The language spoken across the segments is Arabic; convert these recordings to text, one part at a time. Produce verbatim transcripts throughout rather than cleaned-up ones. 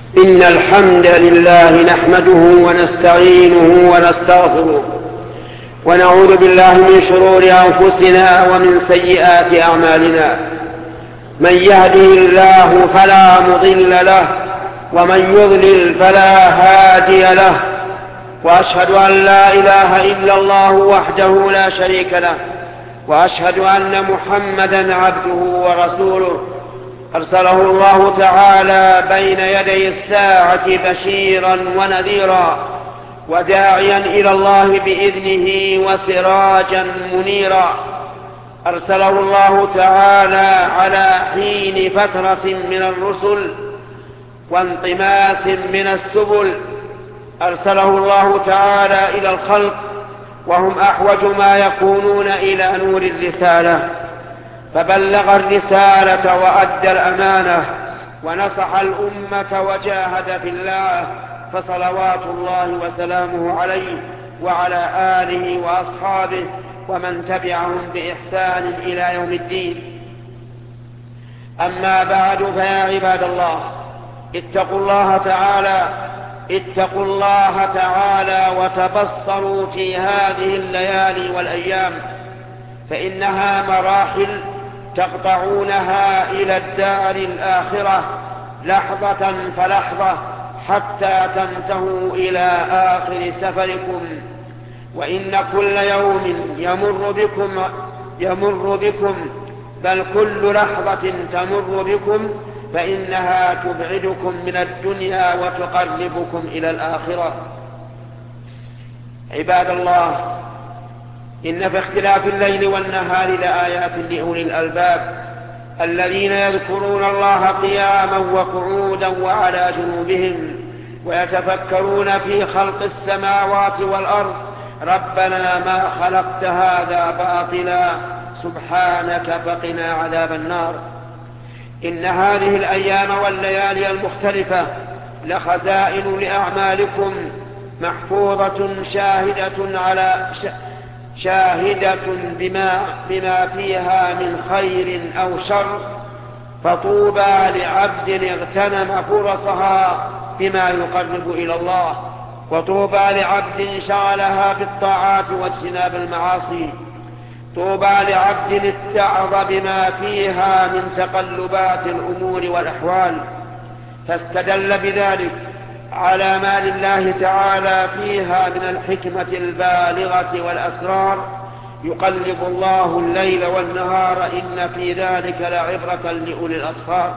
إن الحمد لله نحمده ونستعينه ونستغفره ونعوذ بالله من شرور أنفسنا ومن سيئات أعمالنا. من يهده الله فلا مضل له ومن يضلل فلا هادي له، وأشهد أن لا إله إلا الله وحده لا شريك له، وأشهد أن محمدا عبده ورسوله أرسله الله تعالى بين يدي الساعة بشيرا ونذيرا وداعيا إلى الله بإذنه وسراجا منيرا. أرسله الله تعالى على حين فترة من الرسل وانطماس من السبل. أرسله الله تعالى إلى الخلق وهم أحوج ما يكونون إلى نور الرسالة، فبلغ الرسالة وأدى الأمانة ونصح الأمة وجاهد في الله، فصلوات الله وسلامه عليه وعلى آله وأصحابه ومن تبعهم بإحسان إلى يوم الدين. أما بعد، فيا عباد الله، اتقوا الله تعالى اتقوا الله تعالى وتبصروا في هذه الليالي والأيام، فإنها مراحل تقطعونها إلى الدار الآخرة لحظة فلحظة حتى تنتهوا إلى آخر سفركم. وإن كل يوم يمر بكم يمر بكم بل كل لحظة تمر بكم فإنها تبعدكم من الدنيا وتقربكم إلى الآخرة. عباد الله، إن في اختلاف الليل والنهار لآيات لأولي الألباب الذين يذكرون الله قياما وقعودا وعلى جنوبهم ويتفكرون في خلق السماوات والأرض ربنا ما خلقت هذا باطلا سبحانك فقنا عذاب النار. إن هذه الأيام والليالي المختلفة لخزائن لأعمالكم محفوظة شاهدة على شاهدة بما, بما فيها من خير أو شر، فطوبى لعبد اغتنم فرصها بما يقرب إلى الله، وطوبى لعبد شغلها بالطاعات واجتناب المعاصي، طوبى لعبد اتعظ بما فيها من تقلبات الأمور والأحوال، فاستدل بذلك على ما لله تعالى فيها من الحكمة البالغة والأسرار. يقلب الله الليل والنهار إن في ذلك لعبرة لأولي الأبصار.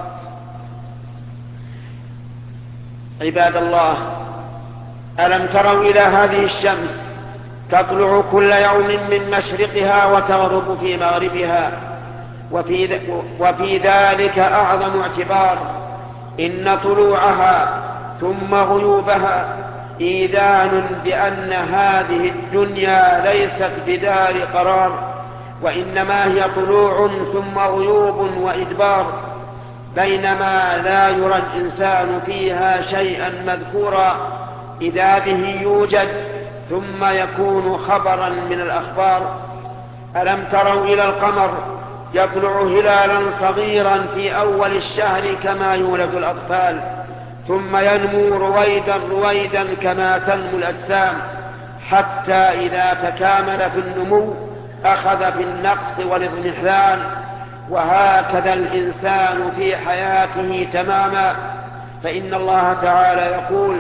عباد الله، ألم تروا إلى هذه الشمس تطلع كل يوم من مشرقها وتغرب في مغربها، وفي, وفي ذلك أعظم اعتبار إن طلوعها ثم غيوبها إيذان بأن هذه الدنيا ليست بدار قرار، وإنما هي طلوع ثم غيوب وإدبار، بينما لا يرى الإنسان فيها شيئا مذكورا إذا به يوجد ثم يكون خبرا من الأخبار. ألم تروا إلى القمر يطلع هلالا صغيرا في أول الشهر كما يولد الأطفال، ثم ينمو رويدا رويدا كما تنمو الأجسام، حتى إذا تكامل في النمو أخذ في النقص والاضمحلال. وهكذا الإنسان في حياته تماما، فإن الله تعالى يقول: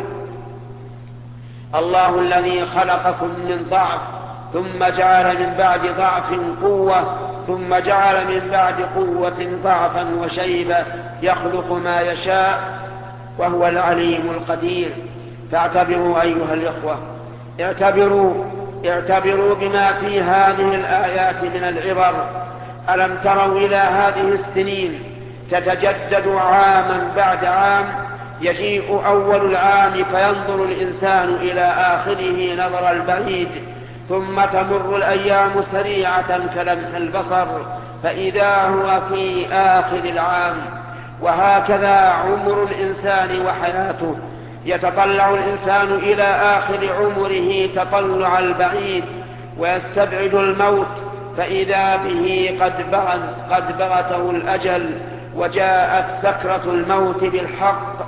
الله الذي خلقكم من ضعف ثم جعل من بعد ضعف قوة ثم جعل من بعد قوة ضعفا وشيبة يخلق ما يشاء وهو العليم القدير. فاعتبروا أيها الإخوة، اعتبروا اعتبروا بما في هذه الآيات من العبر. ألم تروا إلى هذه السنين تتجدد عاما بعد عام، يجيء أول العام فينظر الإنسان إلى آخره نظر البعيد، ثم تمر الأيام سريعة كلمح البصر فإذا هو في آخر العام. وهكذا عمر الإنسان وحياته، يتطلع الإنسان إلى آخر عمره تطلع البعيد ويستبعد الموت، فإذا به قد بغت قد بغته الأجل وجاءت سكرة الموت بالحق،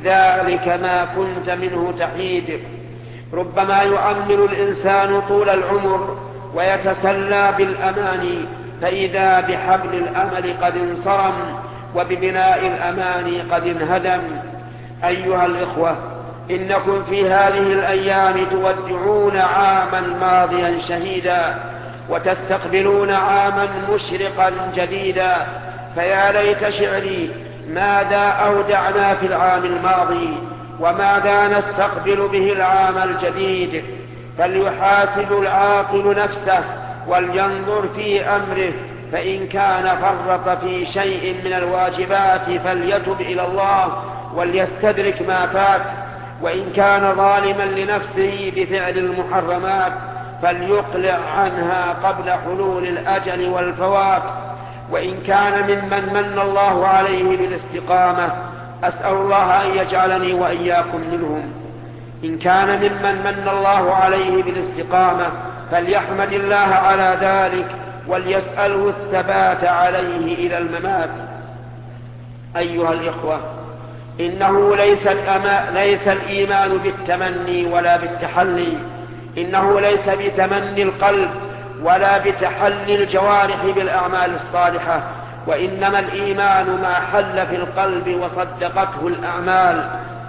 ذلك ما كنت منه تحيد. ربما يؤمل الإنسان طول العمر ويتسلى بالأماني، فإذا بحبل الأمل قد انصرم وببناء الأماني قد انهدم. أيها الإخوة، إنكم في هذه الأيام تودعون عاما ماضيا شهيدا وتستقبلون عاما مشرقا جديدا، فيا ليت شعري ماذا أودعنا في العام الماضي وماذا نستقبل به العام الجديد. فليحاسب العاقل نفسه ولينظر في أمره، فإن كان فرط في شيء من الواجبات فليتب إلى الله وليستدرك ما فات، وإن كان ظالما لنفسه بفعل المحرمات فليقلع عنها قبل حلول الأجل والفوات. وإن كان ممن من الله عليه بالاستقامة، أسأل الله أن يجعلني وإياكم منهم، إن كان ممن من الله عليه بالاستقامة فليحمد الله على ذلك وليسأله الثبات عليه إلى الممات. أيها الإخوة، إنه ليس, ليس الإيمان بالتمني ولا بالتحلي، إنه ليس بتمني القلب ولا بتحلي الجوارح بالأعمال الصالحة، وإنما الإيمان ما حل في القلب وصدقته الأعمال.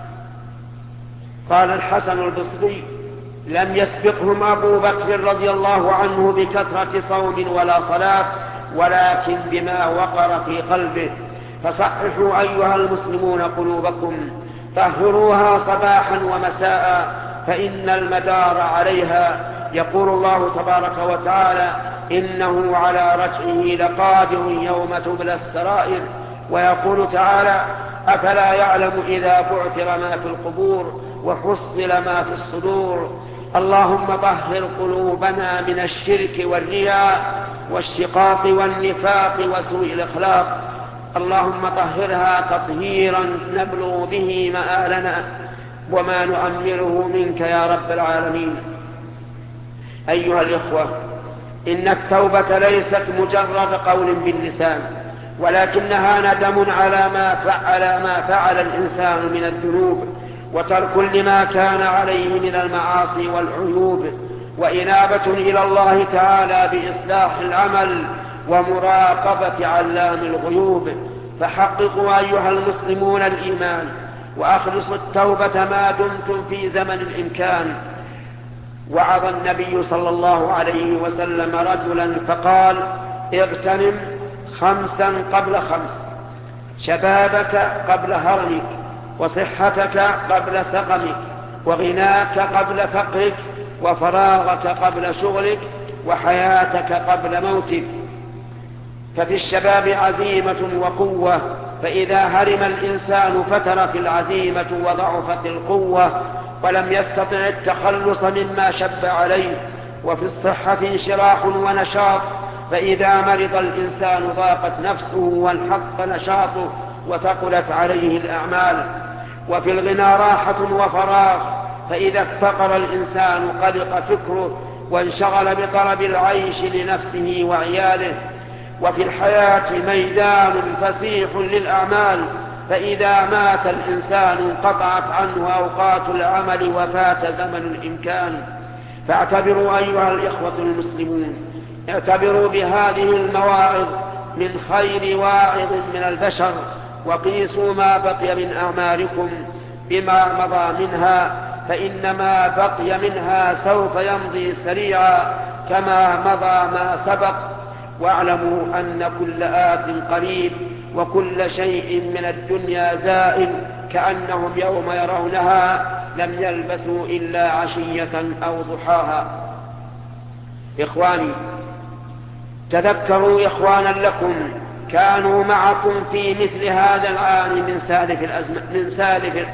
قال الحسن البصري: لم يسبقهم أبو بكر رضي الله عنه بكثرة صوم ولا صلاة، ولكن بما وقر في قلبه. فصححوا أيها المسلمون قلوبكم، طهروها صباحا ومساء، فإن المدار عليها. يقول الله تبارك وتعالى: إنه على رجعه لقادر يوم تبلى السرائر. ويقول تعالى: أفلا يعلم إذا بعثر ما في القبور وحصل ما في الصدور. اللهم طهر قلوبنا من الشرك والرياء والشقاق والنفاق وسوء الأخلاق. اللهم طهرها تطهيرا نبلغ به مآلنا وما نؤمله منك يا رب العالمين. أيها الإخوة، إن التوبة ليست مجرد قول باللسان، ولكنها ندم على ما فعل ما فعل الإنسان من الذنوب، وترك لما كان عليه من المعاصي والعيوب، وإنابة إلى الله تعالى بإصلاح العمل ومراقبة علام الغيوب. فحققوا أيها المسلمون الإيمان، وأخلصوا التوبة ما دمتم في زمن الإمكان. وعظ النبي صلى الله عليه وسلم رجلا فقال: اغتنم خمسا قبل خمس، شبابك قبل هرمك، وصحتك قبل سقمك، وغناك قبل فقرك، وفراغك قبل شغلك، وحياتك قبل موتك. ففي الشباب عزيمة وقوة، فإذا هرم الإنسان فترت العزيمة وضعفت القوة ولم يستطع التخلص مما شب عليه. وفي الصحة انشراح ونشاط، فإذا مرض الإنسان ضاقت نفسه وانحط نشاطه وثقلت عليه الأعمال. وفي الغنى راحة وفراغ، فإذا افتقر الإنسان قلق فكره وانشغل بطلب العيش لنفسه وعياله. وفي الحياة ميدان فسيح للأعمال، فإذا مات الإنسان انقطعت عنه أوقات العمل وفات زمن الإمكان. فاعتبروا أيها الإخوة المسلمون، اعتبروا بهذه المواعظ من خير واعظ من البشر، وقيسوا ما بقي من أعمالكم بما مضى منها، فإنما بقي منها سوف يمضي سريعا كما مضى ما سبق. واعلموا أن كل آت قريب، وكل شيء من الدنيا زائل، كأنهم يوم يرونها لم يلبثوا إلا عشية أو ضحاها. إخواني، تذكروا إخوانا لكم كانوا معكم في مثل هذا العام من سالف الأزمان من سالف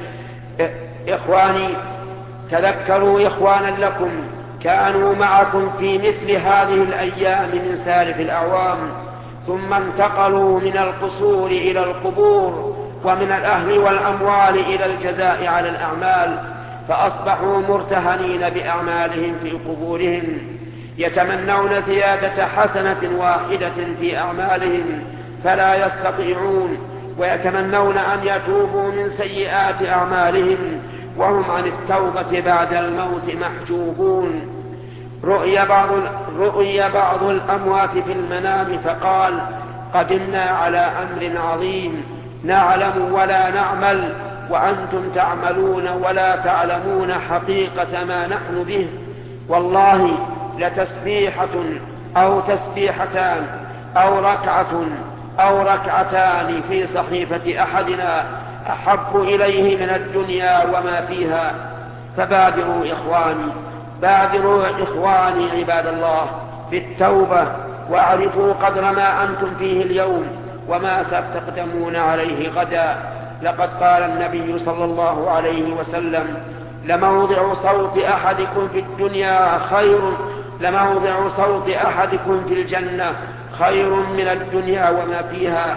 إخواني تذكروا إخوانا لكم كانوا معكم في مثل هذه الأيام من سالف الأعوام، ثم انتقلوا من القصور إلى القبور، ومن الأهل والأموال إلى الجزاء على الأعمال، فأصبحوا مرتهنين بأعمالهم في قبورهم، يتمنون زيادة حسنة واحدة في أعمالهم فلا يستطيعون، ويتمنون أن يتوبوا من سيئات أعمالهم وهم عن التوبة بعد الموت محجوبون. رؤي بعض, رؤي بعض الأموات في المنام فقال: قدمنا على أمر عظيم نعلم ولا نعمل وأنتم تعملون ولا تعلمون حقيقة ما نحن به، والله لتسبيحة أو تسبيحتان أو ركعة أو ركعتان في صحيفة أحدنا أحب إليه من الدنيا وما فيها. فبادروا إخواني بادروا إخواني عباد الله بالتوبة، واعرفوا قدر ما أنتم فيه اليوم وما ستقدمون عليه غدا. لقد قال النبي صلى الله عليه وسلم: لموضع صوت أحدكم في الدنيا خير لموضع صوت أحدكم في الجنة خير من الدنيا وما فيها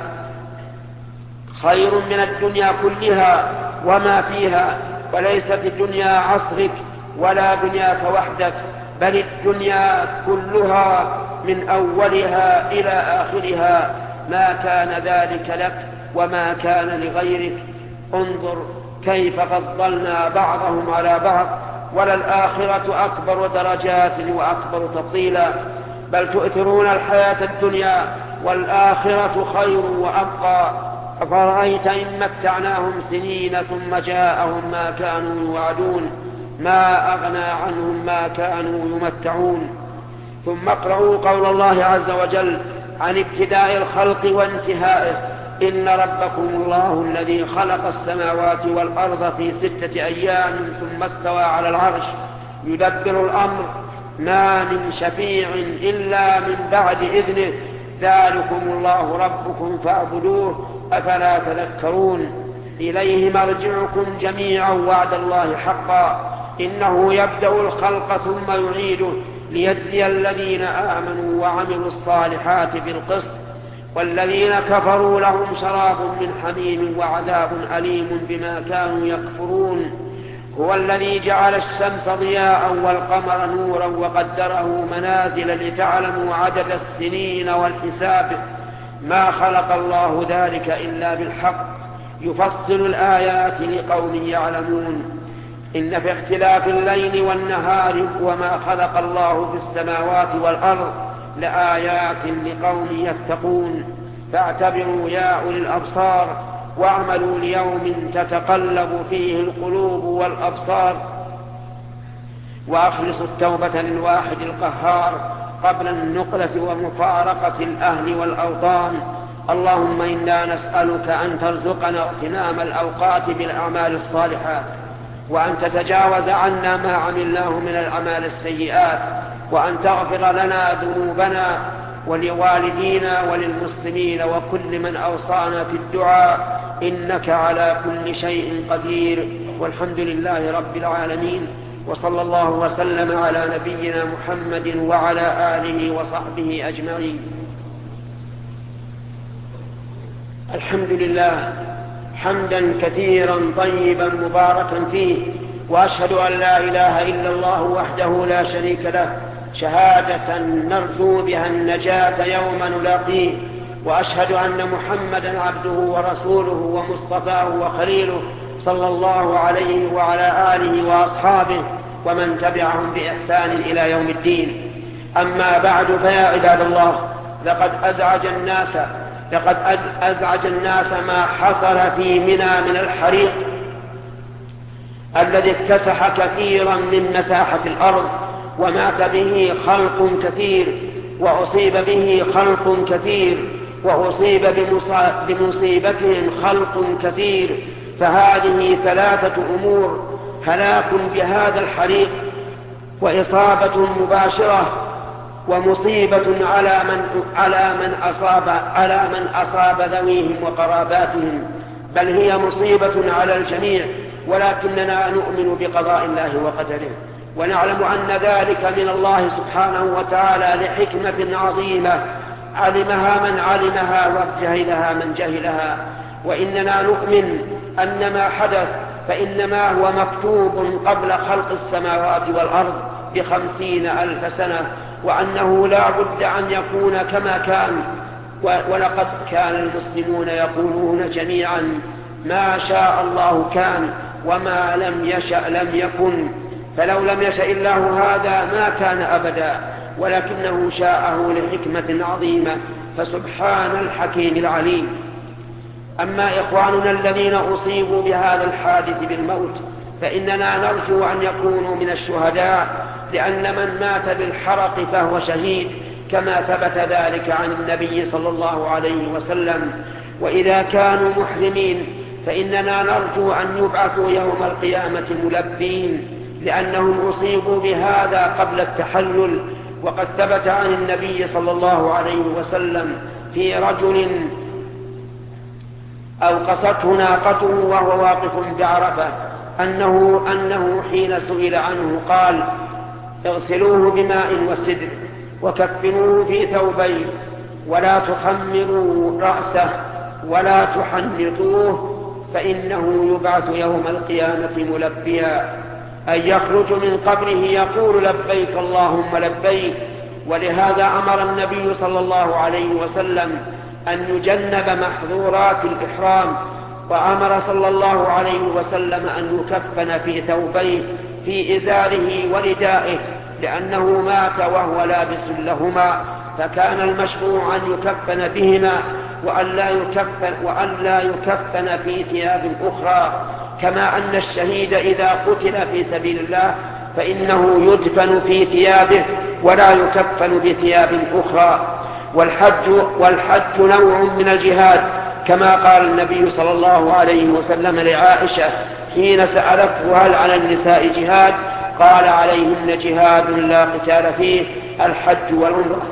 خير من الدنيا كلها وما فيها. وليست الدنيا عصرك ولا دنياك وحدك، بل الدنيا كلها من أولها إلى آخرها، ما كان ذلك لك وما كان لغيرك. انظر كيف فضلنا بعضهم على بعض، وللآخرة أكبر درجات وأكبر تفضيلا. بل تؤثرون الحياة الدنيا والآخرة خير وأبقى. أفرأيت إن متعناهم سنين ثم جاءهم ما كانوا يوعدون ما أغنى عنهم ما كانوا يمتعون. ثم اقرأوا قول الله عز وجل عن ابتداء الخلق وانتهائه: إن ربكم الله الذي خلق السماوات والأرض في ستة أيام ثم استوى على العرش يدبر الأمر ما من شفيع إلا من بعد إذنه ذلكم الله ربكم فاعبدوه أفلا تذكرون. إليه مرجعكم جميعا وعد الله حقا إنه يبدأ الخلق ثم يعيده ليجزي الذين آمنوا وعملوا الصالحات بالقسط والذين كفروا لهم شراب من حميم وعذاب أليم بما كانوا يكفرون. هو الذي جعل الشمس ضياء والقمر نورا وقدره منازل لتعلموا عدد السنين والحساب ما خلق الله ذلك إلا بالحق يفصل الآيات لقوم يعلمون. إن في اختلاف الليل والنهار وما خلق الله في السماوات والأرض لآيات لقوم يتقون. فاعتبروا يا أولي الأبصار واعملوا ليوم تتقلب فيه القلوب والأبصار، وأخلصوا التوبة للواحد القهار قبل النقلة ومفارقة الأهل والأوطان. اللهم إنا نسألك أن ترزقنا اغتنام الأوقات بالأعمال الصالحات، وأن تتجاوز عنا ما عملناه من الأعمال السيئات، وأن تغفر لنا ذنوبنا ولوالدينا وللمسلمين وكل من أوصانا في الدعاء، إنك على كل شيء قدير. والحمد لله رب العالمين، وصلى الله وسلم على نبينا محمد وعلى آله وصحبه أجمعين. الحمد لله حمدا كثيرا طيبا مباركا فيه، وأشهد أن لا إله إلا الله وحده لا شريك له شهادة نرجو بها النجاة يوم نلاقيه، وأشهد أن محمدا عبده ورسوله ومصطفاه وخليله صلى الله عليه وعلى آله وأصحابه ومن تبعهم بإحسان إلى يوم الدين. أما بعد، فيا عباد الله، لقد أزعج الناس لقد أزعج الناس ما حصل في منى من الحريق الذي اكتسح كثيرا من مساحة الأرض، ومات به خلق كثير، وأصيب به خلق كثير، وأصيب بمصيبتهم خلق كثير. فهذه ثلاثة أمور: هلاك بهذا الحريق، وإصابة مباشرة، ومصيبة على من على من أصاب على من أصاب ذويهم وقراباتهم، بل هي مصيبة على الجميع. ولكننا نؤمن بقضاء الله وقدره، ونعلم أن ذلك من الله سبحانه وتعالى لحكمة عظيمة علمها من علمها وجهلها من جهلها. وإننا نؤمن أن ما حدث فإنما هو مكتوب قبل خلق السماوات والأرض بخمسين ألف سنة، وأنه لا بد أن يكون كما كان، ولقد كان المسلمون يقولون جميعا ما شاء الله كان وما لم يشأ لم يكن، فلو لم يشأ الله هذا ما كان أبدا، ولكنه شاءه لحكمة عظيمة، فسبحان الحكيم العليم. أما إخواننا الذين أصيبوا بهذا الحادث بالموت فإننا نرجو أن يكونوا من الشهداء، لأن من مات بالحرق فهو شهيد، كما ثبت ذلك عن النبي صلى الله عليه وسلم. وإذا كانوا محرمين فإننا نرجو أن يبعثوا يوم القيامة ملبين، لأنهم أصيبوا بهذا قبل التحلل. وقد ثبت عن النبي صلى الله عليه وسلم في رجل أوقصته ناقته وهو واقف بعرفة أنه, أنه حين سئل عنه قال: اغسلوه بماء وسدر وكفنوه في ثوبين ولا تخمروا رأسه ولا تحنطوه فإنه يبعث يوم القيامة ملبيا، أن يخرج من قبره يقول لبيك اللهم لبيك. ولهذا أمر النبي صلى الله عليه وسلم أن يجنب محظورات الإحرام، وأمر صلى الله عليه وسلم أن يكفن في ثوبيه في إزاره وردائه، لأنه مات وهو لابس لهما، فكان المشروع أن يكفن بهما وأن لا يكفن, وأن لا يكفن في ثياب أخرى، كما أن الشهيد إذا قتل في سبيل الله فإنه يدفن في ثيابه ولا يكفن بثياب أخرى. والحج, والحج نوع من الجهاد، كما قال النبي صلى الله عليه وسلم لعائشة حين سألته هل على النساء جهاد؟ قال: عليهن جهاد لا قتال فيه، الحج والعمرة.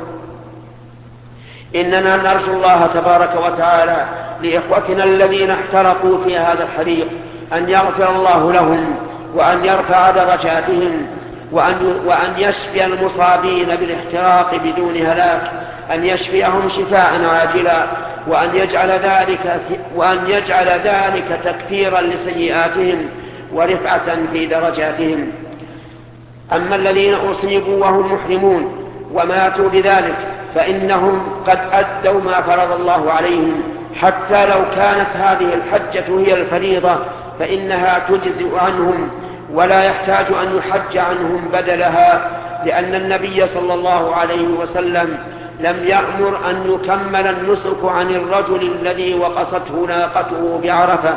إننا نرجو الله تبارك وتعالى لإخوتنا الذين احترقوا في هذا الحريق أن يغفر الله لهم وأن يرفع درجاتهم وأن, وأن يشفي المصابين بالاحتراق بدون هلاك، أن يشفيهم شفاء عاجلا، وأن يجعل ذلك, وأن يجعل ذلك تكفيرا لسيئاتهم ورفعة في درجاتهم. أما الذين أصيبوا وهم محرمون وماتوا بذلك فإنهم قد أدوا ما فرض الله عليهم، حتى لو كانت هذه الحجة هي الفريضة فإنها تجزئ عنهم ولا يحتاج أن يحج عنهم بدلها، لأن النبي صلى الله عليه وسلم لم يأمر أن يكمل النسك عن الرجل الذي وقصته ناقته بعرفة.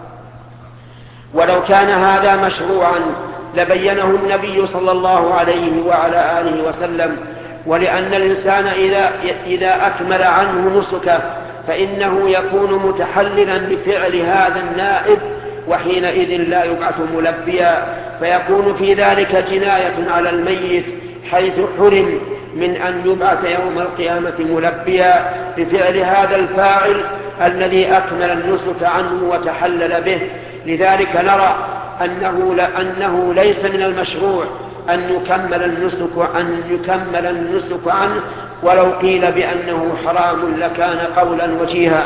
ولو كان هذا مشروعا لبينه النبي صلى الله عليه وعلى آله وسلم، ولأن الإنسان إذا, إذا أكمل عنه نسكه فإنه يكون متحللا بفعل هذا النائب، وحينئذ لا يبعث ملبيا، فيكون في ذلك جناية على الميت حيث حرم من أن يبعث يوم القيامة ملبيا بفعل هذا الفاعل الذي أكمل النسك عنه وتحلل به. لذلك نرى أنه, لأنه ليس من المشروع أن يكمل النسك, أن يكمل النسك عنه، ولو قيل بأنه حرام لكان قولا وجيها.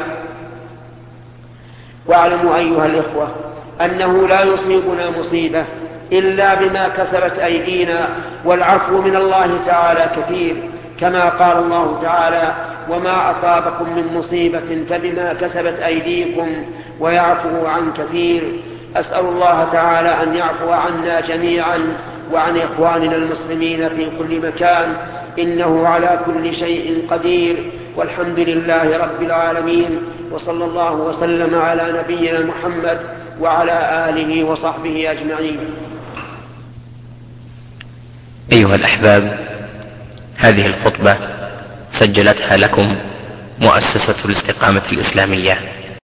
واعلموا أيها الإخوة أنه لا يصيبنا مصيبة إلا بما كسبت أيدينا، والعفو من الله تعالى كثير، كما قال الله تعالى: وما أصابكم من مصيبة فبما كسبت أيديكم ويعفو عن كثير. أسأل الله تعالى أن يعفو عنا جميعا وعن إخواننا المسلمين في كل مكان، إنه على كل شيء قدير، والحمد لله رب العالمين، وصلى الله وسلم على نبينا محمد وعلى آله وصحبه أجمعين. أيها الأحباب، هذه الخطبة سجلتها لكم مؤسسة الاستقامة الإسلامية.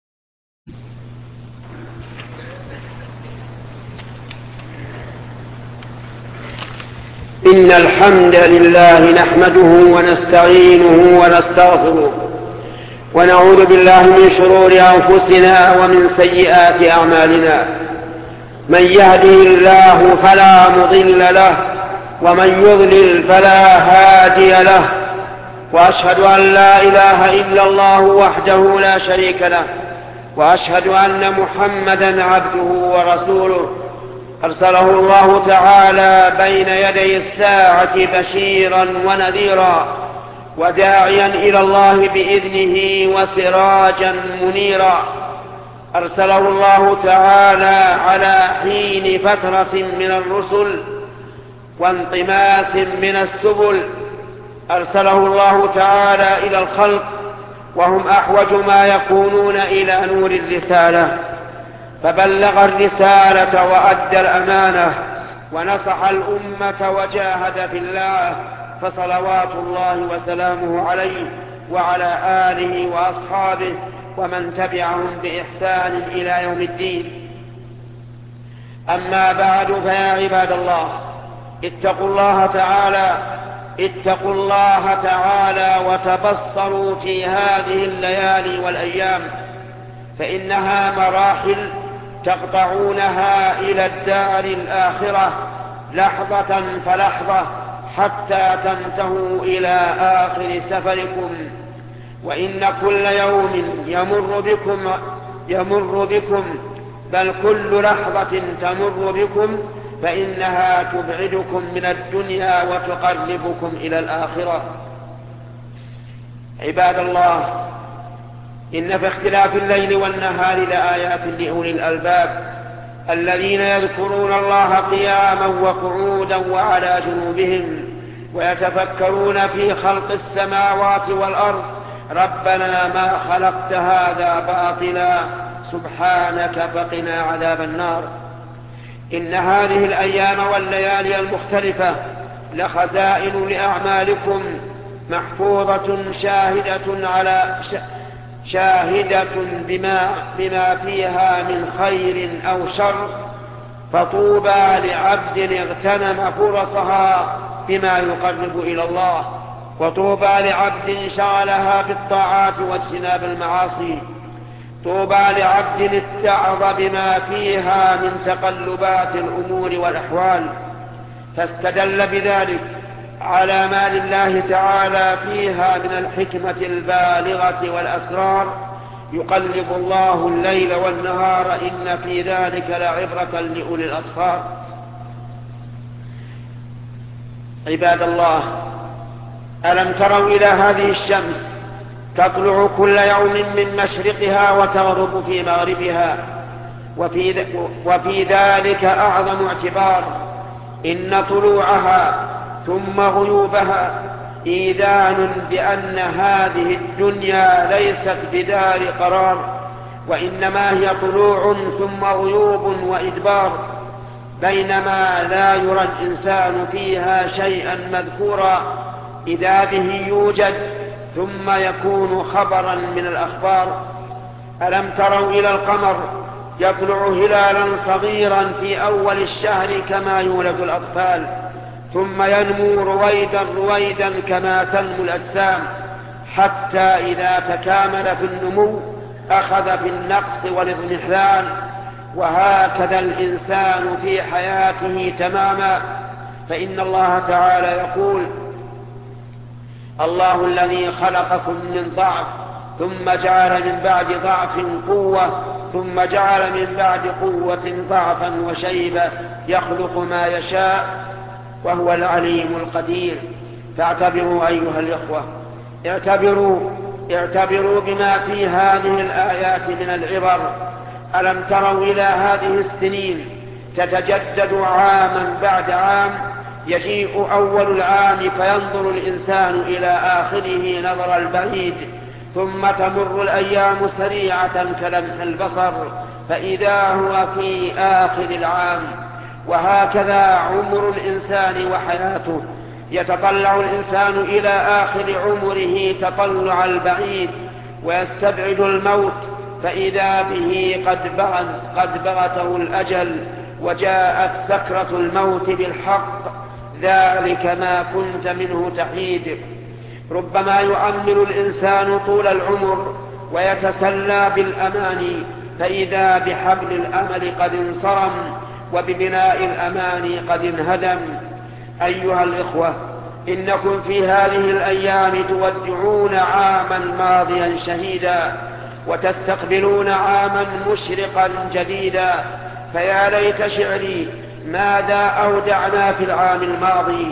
إن الحمد لله نحمده ونستعينه ونستغفره، ونعوذ بالله من شرور أنفسنا ومن سيئات أعمالنا. من يهده الله فلا مضل له، ومن يضلل فلا هادي له، وأشهد أن لا إله إلا الله وحده لا شريك له، وأشهد أن محمدا عبده ورسوله أرسله الله تعالى بين يدي الساعة بشيرا ونذيرا، وداعيا إلى الله بإذنه وسراجا منيرا. أرسله الله تعالى على حين فترة من الرسل وانطماس من السبل. أرسله الله تعالى إلى الخلق وهم أحوج ما يكونون إلى نور الرسالة، فبلغ الرسالة وأدى الأمانة ونصح الأمة وجاهد في الله، فصلوات الله وسلامه عليه وعلى آله وأصحابه ومن تبعهم بإحسان إلى يوم الدين. أما بعد، فيا عباد الله، اتقوا الله تعالى اتقوا الله تعالى وتبصروا في هذه الليالي والأيام، فإنها مراحل تقطعونها إلى الدار الآخرة لحظة فلحظة حتى تنتهوا إلى آخر سفركم. وإن كل يوم يمر بكم يمر بكم بل كل لحظة تمر بكم فإنها تبعدكم من الدنيا وتقربكم إلى الآخرة. عباد الله، إن في اختلاف الليل والنهار لآيات لأولي الألباب الذين يذكرون الله قياما وقعودا وعلى جنوبهم ويتفكرون في خلق السماوات والأرض ربنا ما خلقت هذا باطلا سبحانك فقنا عذاب النار. إن هذه الأيام والليالي المختلفة لخزائن لأعمالكم محفوظة شاهدة على شاهدة بما, بما فيها من خير أو شر، فطوبى لعبد اغتنم فرصها بما يقرب إلى الله، وطوبى لعبد شغلها بالطاعات واجتناب المعاصي، طوبى لعبد اتعظ بما فيها من تقلبات الأمور والأحوال، فاستدل بذلك على ما لله تعالى فيها من الحكمة البالغة والأسرار. يقلب الله الليل والنهار إن في ذلك لعبرة لأولي الأبصار. عباد الله، ألم تروا إلى هذه الشمس تطلع كل يوم من مشرقها وتغرب في مغربها، وفي, وفي ذلك أعظم اعتبار إن طلوعها ثم غيوبها إيذان بأن هذه الدنيا ليست بدار قرار، وإنما هي طلوع ثم غيوب وإدبار، بينما لا يرى الإنسان فيها شيئا مذكورا إذا به يوجد ثم يكون خبرا من الأخبار. ألم تروا إلى القمر يطلع هلالا صغيرا في أول الشهر كما يولد الأطفال، ثم ينمو رويدا رويدا كما تنمو الأجسام، حتى إذا تكامل في النمو أخذ في النقص والاضمحلال. وهكذا الإنسان في حياته تماما، فإن الله تعالى يقول: الله الذي خلقكم من ضعف ثم جعل من بعد ضعف قوة ثم جعل من بعد قوة ضعفا وشيبة يخلق ما يشاء وهو العليم القدير. فاعتبروا أيها الإخوة، اعتبروا اعتبروا بما في هذه الآيات من العبر. ألم تروا إلى هذه السنين تتجدد عاما بعد عام، يجيء أول العام فينظر الإنسان إلى آخره نظر البعيد، ثم تمر الأيام سريعة كلمح البصر فإذا هو في آخر العام. وهكذا عمر الإنسان وحياته، يتطلع الإنسان إلى آخر عمره تطلع البعيد ويستبعد الموت، فإذا به قد بغت قد بغته الأجل وجاءت سكرة الموت بالحق، ذلك ما كنت منه تحيد. ربما يؤمل الإنسان طول العمر ويتسلى بالأماني، فإذا بحبل الأمل قد انصرم وببناء الأماني قد انهدم. أيها الإخوة، إنكم في هذه الأيام تودعون عاما ماضيا شهيدا وتستقبلون عاما مشرقا جديدا، فيا ليت شعري ماذا أودعنا في العام الماضي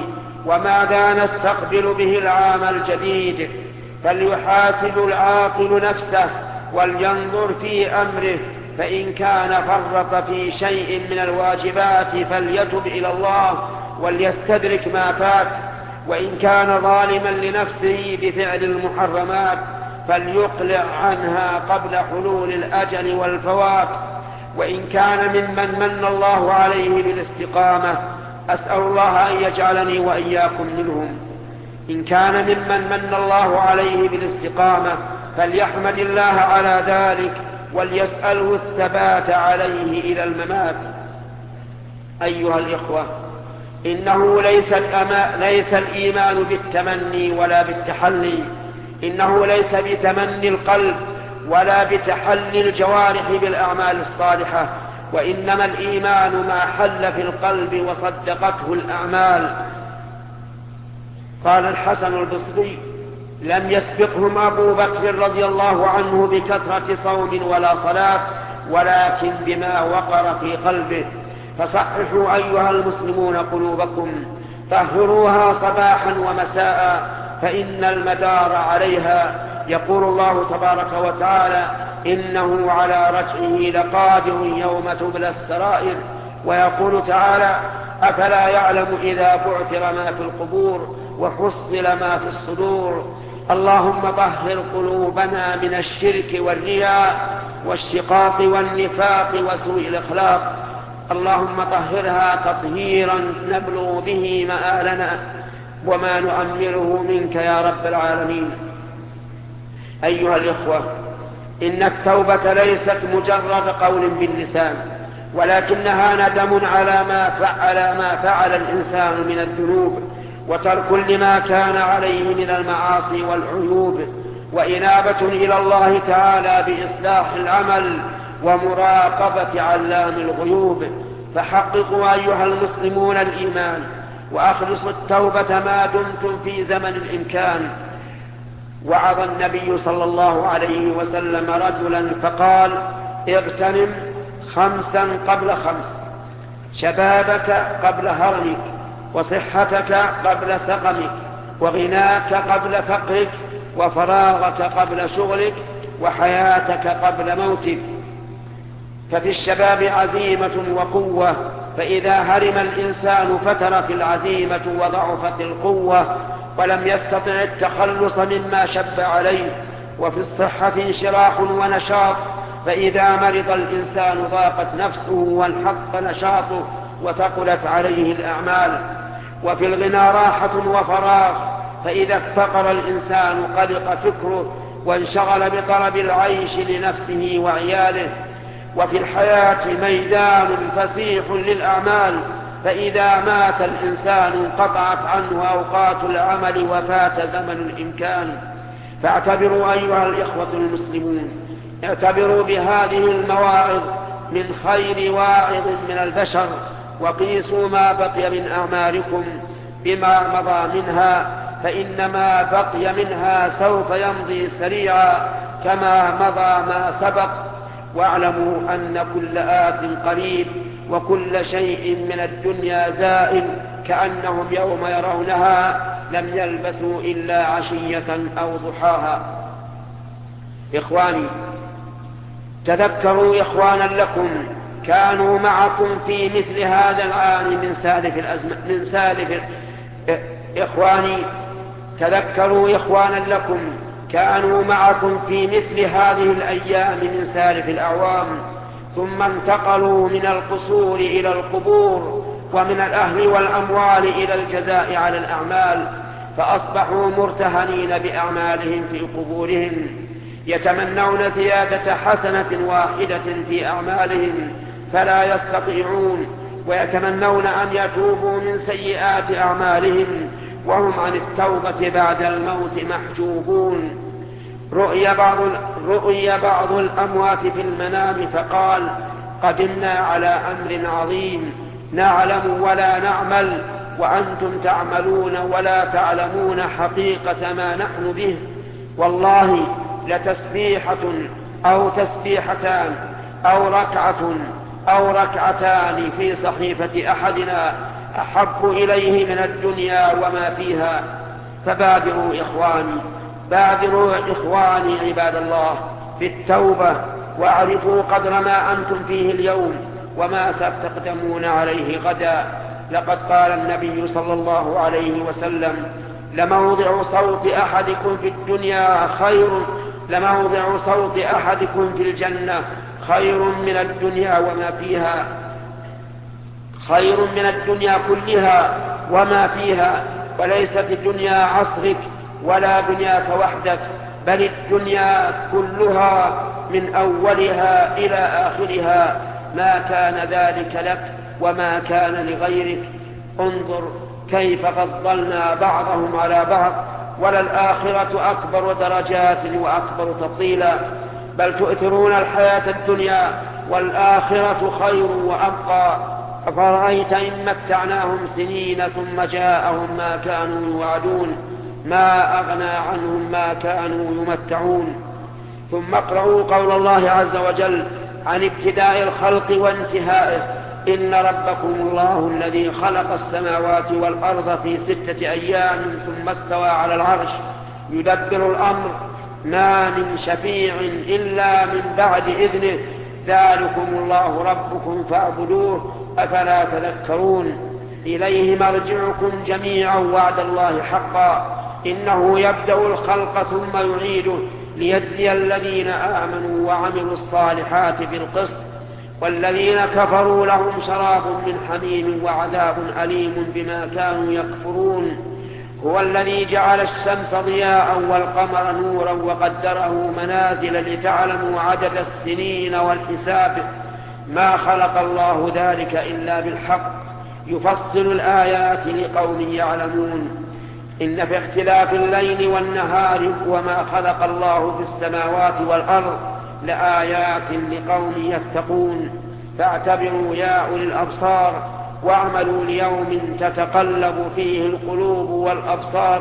وماذا نستقبل به العام الجديد؟ فليحاسب العاقل نفسه ولينظر في أمره، فإن كان فرط في شيء من الواجبات فليتب إلى الله وليستدرك ما فات، وإن كان ظالما لنفسه بفعل المحرمات فليقلع عنها قبل حلول الأجل والفوات، وإن كان ممن من الله عليه بالاستقامة أسأل الله أن يجعلني وإياكم منهم. إن كان ممن من الله عليه بالاستقامة فليحمد الله على ذلك وليسأله الثبات عليه إلى الممات. أيها الإخوة، إنه ليس, ليس الإيمان بالتمني ولا بالتحلي، إنه ليس بتمني القلب ولا بتحلي الجوارح بالأعمال الصالحة، وإنما الإيمان ما حل في القلب وصدقته الأعمال. قال الحسن البصري: لم يسبقهم أبو بكر رضي الله عنه بكثرة صوم ولا صلاة، ولكن بما وقر في قلبه. فصححوا أيها المسلمون قلوبكم، طهروها صباحا ومساء، فإن المدار عليها. يقول الله تبارك وتعالى: إنه على رجعه لقادر يوم تبلى السرائر. ويقول تعالى: أفلا يعلم إذا بعثر ما في القبور وحصل ما في الصدور. اللهم طهر قلوبنا من الشرك والرياء والشقاق والنفاق وسوء الأخلاق. اللهم طهرها تطهيرا نبلغ به مآلنا وما نؤمله منك يا رب العالمين. أيها الإخوة، إن التوبة ليست مجرد قول باللسان، ولكنها ندم على ما فعل ما فعل الإنسان من الذنوب، وترك لما كان عليه من المعاصي والعيوب، وإنابة إلى الله تعالى بإصلاح العمل ومراقبة علام الغيوب. فحققوا أيها المسلمون الإيمان، وأخلصوا التوبة ما دمتم في زمن الإمكان. وعظ النبي صلى الله عليه وسلم رجلا فقال: اغتنم خمسا قبل خمس، شبابك قبل هرمك، وصحتك قبل سقمك، وغناك قبل فقرك، وفراغك قبل شغلك، وحياتك قبل موتك. ففي الشباب عزيمة وقوة، فإذا هرم الإنسان فترت العزيمة وضعفت القوة ولم يستطع التخلص مما شب عليه. وفي الصحة انشراح ونشاط، فإذا مرض الإنسان ضاقت نفسه وانحط نشاطه وثقلت عليه الأعمال. وفي الغنى راحة وفراغ، فإذا افتقر الإنسان قلق فكره وانشغل بطلب العيش لنفسه وعياله. وفي الحياة ميدان فسيح للأعمال، فإذا مات الإنسان انقطعت عنه أوقات العمل وفات زمن الإمكان. فاعتبروا أيها الإخوة المسلمون، اعتبروا بهذه المواعظ من خير واعظ من البشر، وقيسوا ما بقي من أعمالكم بما مضى منها، فإنما بقي منها سوف يمضي سريعا كما مضى ما سبق. واعلموا أن كل آت قريب، وكل شيء من الدنيا زائل، كأنهم يوم يرونها لم يلبثوا إلا عشية أو ضحاها. إخواني، تذكروا إخوانا لكم كانوا معكم في مثل هذا العام من سالف الأزمة من سالف إخواني تذكروا إخوانا لكم كانوا معكم في مثل هذه الأيام من سالف الأعوام، ثم انتقلوا من القصور إلى القبور، ومن الأهل والأموال إلى الجزاء على الأعمال، فأصبحوا مرتهنين بأعمالهم في قبورهم، يتمنون زيادة حسنة واحدة في أعمالهم فلا يستطيعون، ويتمنون أن يتوبوا من سيئات أعمالهم وهم عن التوبة بعد الموت محجوبون. رؤي بعض, رؤي بعض الأموات في المنام فقال: قدمنا على أمر عظيم، نعلم ولا نعمل، وأنتم تعملون ولا تعلمون حقيقة ما نحن به، والله لتسبيحة أو تسبيحتان أو ركعة أو ركعتان في صحيفة أحدنا أحب إليه من الدنيا وما فيها. فبادروا إخواني بادروا إخواني عباد الله بالتوبة، واعرفوا قدر ما أنتم فيه اليوم وما ستقدمون عليه غدا. لقد قال النبي صلى الله عليه وسلم: لموضع صوت أحدكم في الدنيا خير لموضع صوت أحدكم في الجنة خير من الدنيا وما فيها خير من الدنيا كلها وما فيها. وليست الدنيا عصرك ولا دنياك وحدك، بل الدنيا كلها من أولها إلى آخرها، ما كان ذلك لك وما كان لغيرك. انظر كيف فضلنا بعضهم على بعض، وللآخرة أكبر درجات وأكبر تفضيلا. بل تؤثرون الحياة الدنيا والآخرة خير وأبقى. أفرأيت إن متعناهم سنين ثم جاءهم ما كانوا يوعدون ما أغنى عنهم ما كانوا يمتعون. ثم اقرأوا قول الله عز وجل عن ابتداء الخلق وانتهائه: إن ربكم الله الذي خلق السماوات والأرض في ستة أيام ثم استوى على العرش يدبر الأمر ما من شفيع إلا من بعد إذنه ذلكم الله ربكم فاعبدوه أفلا تذكرون. إليه مرجعكم جميعا وعد الله حقا إنه يبدأ الخلق ثم يعيده ليجزي الذين آمنوا وعملوا الصالحات بالقسط والذين كفروا لهم شراب من حميم وعذاب أليم بما كانوا يكفرون. هو الذي جعل الشمس ضياء والقمر نورا وقدره منازل لتعلموا عدد السنين والحساب ما خلق الله ذلك إلا بالحق يفصل الآيات لقوم يعلمون. إن في اختلاف الليل والنهار وما خلق الله في السماوات والأرض لآيات لقوم يتقون. فاعتبروا يا أولي الأبصار واعملوا ليوم تتقلب فيه القلوب والأبصار،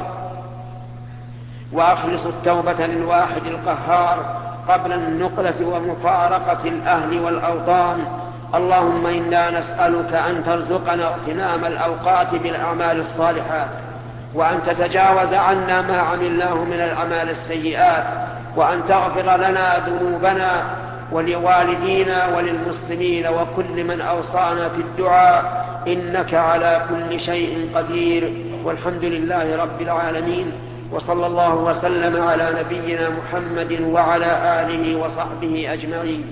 وأخلصوا التوبة للواحد القهار قبل النقلة ومفارقة الأهل والأوطان. اللهم إنا نسألك أن ترزقنا اغتنام الأوقات بالأعمال الصالحات، وأن تتجاوز عنا ما عملناه من الأعمال السيئات، وأن تغفر لنا ذنوبنا ولوالدينا وللمسلمين وكل من أوصانا في الدعاء، إنك على كل شيء قدير. والحمد لله رب العالمين، وصلى الله وسلم على نبينا محمد وعلى آله وصحبه أجمعين.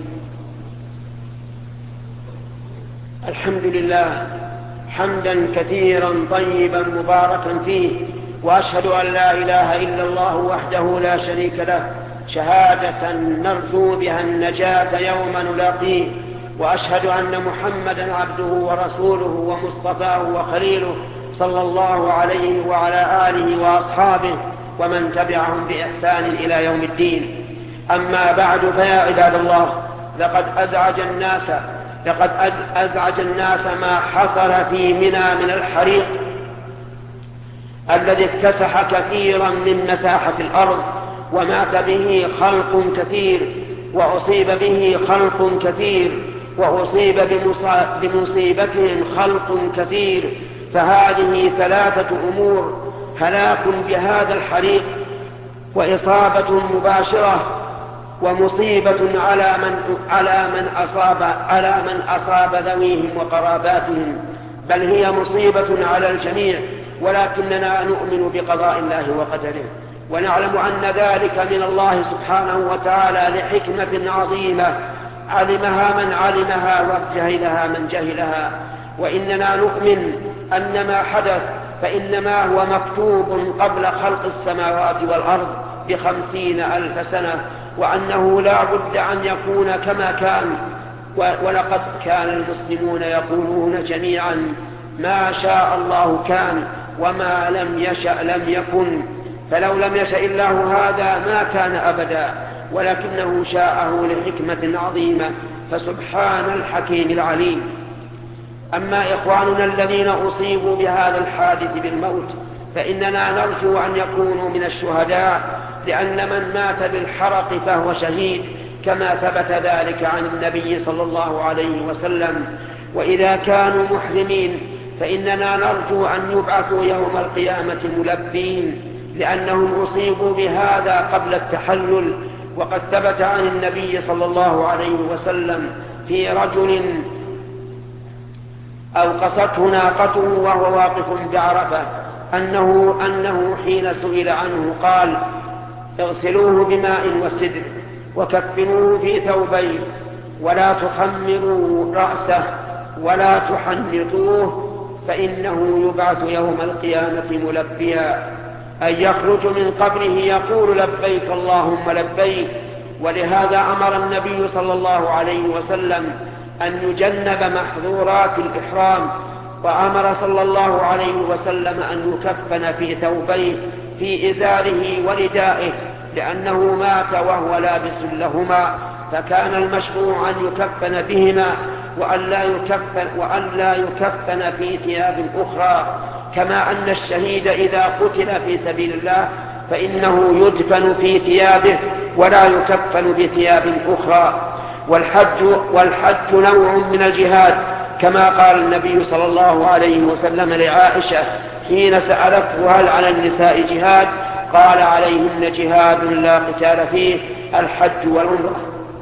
الحمد لله حمدا كثيرا طيبا مباركا فيه، وأشهد أن لا إله إلا الله وحده لا شريك له شهادة نرجو بها النجاة يوم نلاقيه، وأشهد أن محمدا عبده ورسوله ومصطفاه وخليله صلى الله عليه وعلى آله وأصحابه ومن تبعهم بإحسان إلى يوم الدين. أما بعد، فيا عباد الله، لقد أزعج الناس لقد أزعج الناس ما حصل في منى من الحريق الذي اكتسح كثيرا من مساحة الأرض، ومات به خلق كثير، وأصيب به خلق كثير، وأصيب بمصيبتهم خلق كثير. فهذه ثلاثة أمور: هلاك بهذا الحريق، وإصابة مباشرة، ومصيبة على من على من أصاب على من أصاب ذويهم وقراباتهم، بل هي مصيبة على الجميع. ولكننا نؤمن بقضاء الله وقدره، ونعلم أن ذلك من الله سبحانه وتعالى لحكمة عظيمة علمها من علمها وجهلها من جهلها. وإننا نؤمن أن ما حدث فإنما هو مكتوب قبل خلق السماوات والأرض بخمسين ألف سنة، وأنه لا بد أن يكون كما كان. ولقد كان المسلمون يقولون جميعا: ما شاء الله كان، وما لم يشأ لم يكن. فلو لم يشأ الله هذا ما كان أبدا، ولكنه شاءه لحكمة عظيمة، فسبحان الحكيم العليم. أما إخواننا الذين أصيبوا بهذا الحادث بالموت فإننا نرجو أن يكونوا من الشهداء، لأن من مات بالحرق فهو شهيد، كما ثبت ذلك عن النبي صلى الله عليه وسلم. وإذا كانوا محرمين فإننا نرجو أن يبعثوا يوم القيامة ملبين، لأنهم أصيبوا بهذا قبل التحلل. وقد ثبت عن النبي صلى الله عليه وسلم في رجل أوقصته ناقته وهو واقف بعرفة أنه, أنه حين سئل عنه قال: اغسلوه بماء وسدر وكفنوه في ثوبين ولا تخمروا رأسه ولا تحنطوه فإنه يبعث يوم القيامة ملبيا، أن يخرج من قبره يقول: لبيك اللهم لبيك. ولهذا أمر النبي صلى الله عليه وسلم أن يجنب محظورات الإحرام، وأمر صلى الله عليه وسلم أن يكفن في ثوبيه في إزاره وردائه، لأنه مات وهو لابس لهما، فكان المشروع أن يكفن بهما وأن لا يكفن, وأن لا يكفن في ثياب أخرى، كما أن الشهيد إذا قتل في سبيل الله فإنه يدفن في ثيابه ولا يكفن بثياب أخرى. والحج, والحج نوع من الجهاد، كما قال النبي صلى الله عليه وسلم لعائشة حين سألته: هل على النساء جهاد؟ قال: عليهن جهاد لا قتال فيه، الحج والعمرة.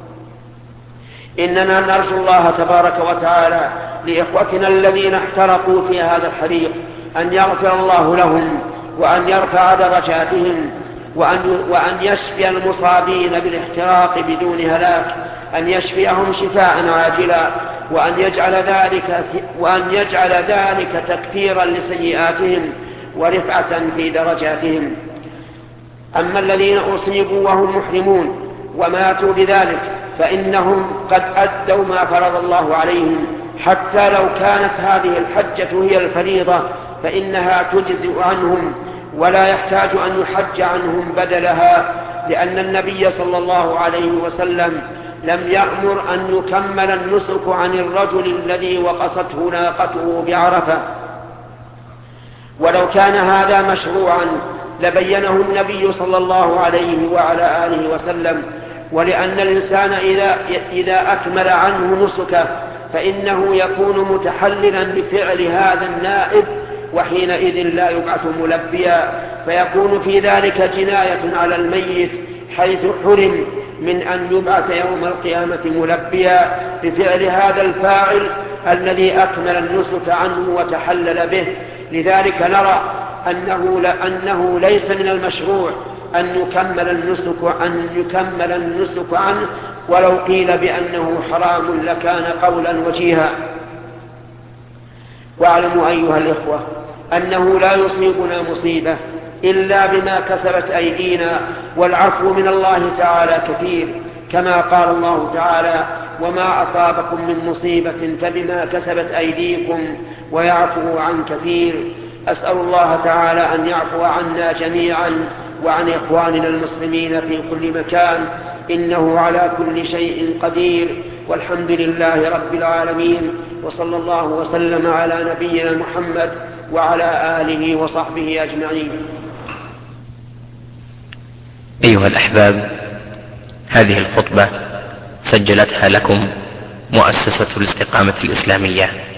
إننا نرجو الله تبارك وتعالى لإخوتنا الذين احترقوا في هذا الحريق أن يغفر الله لهم وأن يرفع درجاتهم وأن, وأن يشفي المصابين بالاحتراق بدون هلاك، أن يشفيهم شفاء عاجلا، وأن يجعل ذلك, وأن يجعل ذلك تكفيرا لسيئاتهم ورفعة في درجاتهم. أما الذين أصيبوا وهم محرمون وماتوا بذلك فإنهم قد أدوا ما فرض الله عليهم، حتى لو كانت هذه الحجة هي الفريضة فإنها تجزئ عنهم ولا يحتاج أن يحج عنهم بدلها، لأن النبي صلى الله عليه وسلم لم يأمر أن يكمل النسك عن الرجل الذي وقصته ناقته بعرفة. ولو كان هذا مشروعا لبينه النبي صلى الله عليه وعلى آله وسلم، ولأن الإنسان إذا, إذا أكمل عنه نسكه فإنه يكون متحللا بفعل هذا النائب، وحينئذ لا يبعث ملبيا، فيكون في ذلك جناية على الميت حيث حرم من أن يبعث يوم القيامة ملبيا بفعل هذا الفاعل الذي أكمل النسك عنه وتحلل به. لذلك نرى أنه, لأنه ليس من المشروع أن يكمل النسك, أن يكمل النسك عنه، ولو قيل بأنه حرام لكان قولا وجيها. واعلموا أيها الإخوة أنه لا يصيبنا مصيبة إلا بما كسبت أيدينا، والعفو من الله تعالى كثير، كما قال الله تعالى: وما أصابكم من مصيبة فبما كسبت أيديكم ويعفو عن كثير. أسأل الله تعالى أن يعفو عنا جميعا وعن إخواننا المسلمين في كل مكان، إنه على كل شيء قدير، والحمد لله رب العالمين، وصلى الله وسلم على نبينا محمد وعلى آله وصحبه أجمعين. أيها الأحباب، هذه الخطبة سجلتها لكم مؤسسة الاستقامة الإسلامية